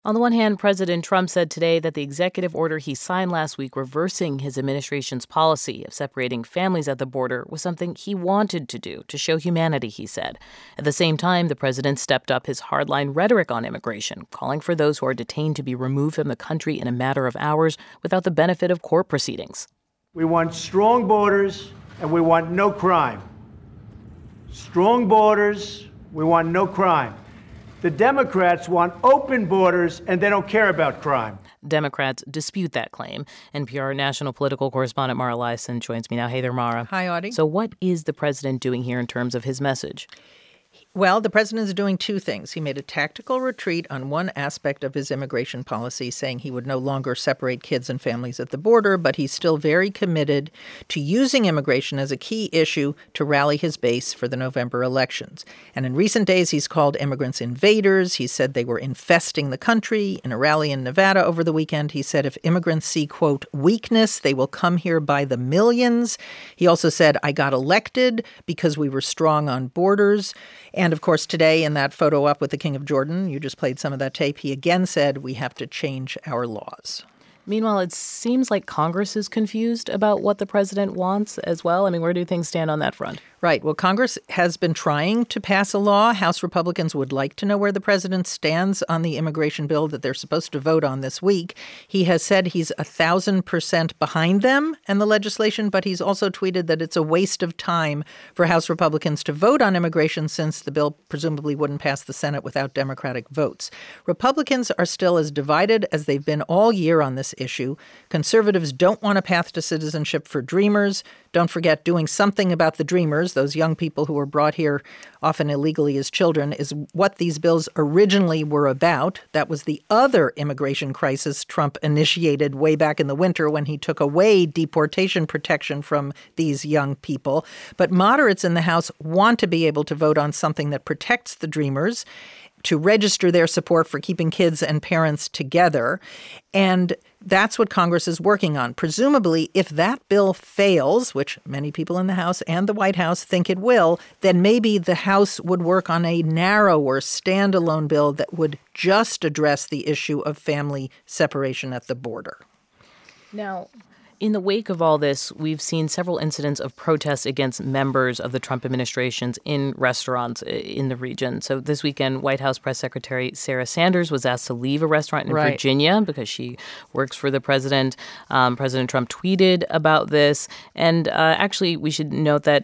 On the one hand, President Trump said today that the executive order he signed last week reversing his administration's policy of separating families at the border was something he wanted to do to show humanity, he said. At the same time, the president stepped up his hardline rhetoric on immigration, calling for those who are detained to be removed from the country in a matter of hours without the benefit of court proceedings. We want strong borders, and we want no crime. Strong borders, we want no crime. The Democrats want open borders, and they don't care about crime. Democrats dispute that claim. NPR national political correspondent Mara Liasson joins me now. Hey there, Mara. Hi, Audie. So what is the president doing here in terms of his message? Well, the president is doing two things. He made a tactical retreat on one aspect of his immigration policy, saying he would no longer separate kids and families at the border, but he's still very committed to using immigration as a key issue to rally his base for the November elections. And in recent days, he's called immigrants invaders. He said they were infesting the country. In a rally in Nevada over the weekend, he said if immigrants see, quote, weakness, they will come here by the millions. He also said, I got elected because we were strong on borders. And, of course, today in that photo op with the King of Jordan, you just played some of that tape, he again said we have to change our laws. Meanwhile, it seems like Congress is confused about what the president wants as well. I mean, where do things stand on that front? Right. Well, Congress has been trying to pass a law. House Republicans would like to know where the president stands on the immigration bill that they're supposed to vote on this week. He has said he's 1,000% behind them and the legislation, but he's also tweeted that it's a waste of time for House Republicans to vote on immigration since the bill presumably wouldn't pass the Senate without Democratic votes. Republicans are still as divided as they've been all year on this issue. Conservatives don't want a path to citizenship for dreamers. Don't forget, doing something about the dreamers, those young people who were brought here often illegally as children, is what these bills originally were about. That was the other immigration crisis Trump initiated way back in the winter when he took away deportation protection from these young people. But moderates in the House want to be able to vote on something that protects the dreamers, to register their support for keeping kids and parents together. And that's what Congress is working on. Presumably, if that bill fails, which many people in the House and the White House think it will, then maybe the House would work on a narrower standalone bill that would just address the issue of family separation at the border. Now, in the wake of all this, we've seen several incidents of protests against members of the Trump administrations in restaurants in the region. So this weekend, White House Press Secretary Sarah Sanders was asked to leave a restaurant in Virginia because she works for the president. President Trump tweeted about this. And actually, we should note that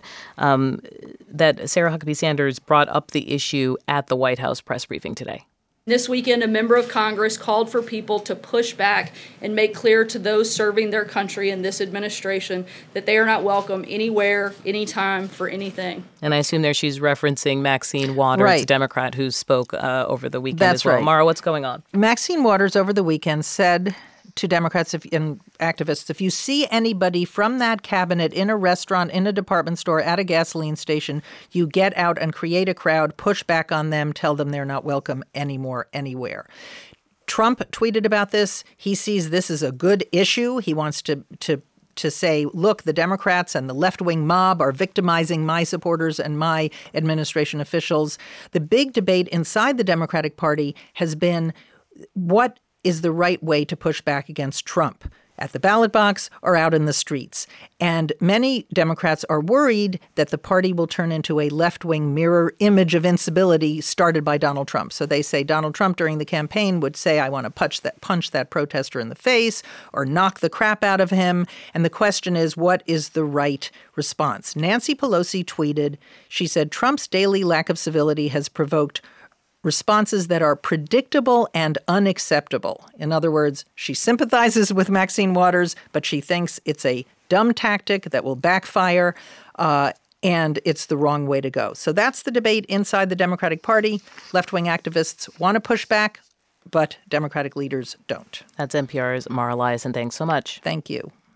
that Sarah Huckabee Sanders brought up the issue at the White House press briefing today. This weekend, a member of Congress called for people to push back and make clear to those serving their country in this administration that they are not welcome anywhere, anytime, for anything. And I assume there she's referencing Maxine Waters, a Democrat who spoke over the weekend as well. Right. Mara, what's going on? Maxine Waters over the weekend said to Democrats and activists, if you see anybody from that cabinet in a restaurant, in a department store, at a gasoline station, you get out and create a crowd, push back on them, tell them they're not welcome anymore, anywhere. Trump tweeted about this. He sees this as a good issue. He wants to say, look, the Democrats and the left-wing mob are victimizing my supporters and my administration officials. The big debate inside the Democratic Party has been what is the right way to push back against Trump, at the ballot box or out in the streets. And many Democrats are worried that the party will turn into a left-wing mirror image of incivility started by Donald Trump. So they say Donald Trump during the campaign would say, I want to punch that protester in the face or knock the crap out of him. And the question is, what is the right response? Nancy Pelosi tweeted, she said, Trump's daily lack of civility has provoked responses that are predictable and unacceptable. In other words, she sympathizes with Maxine Waters, but she thinks it's a dumb tactic that will backfire, and it's the wrong way to go. So that's the debate inside the Democratic Party. Left-wing activists want to push back, but Democratic leaders don't. That's NPR's Mara Liasson. Thanks so much. Thank you.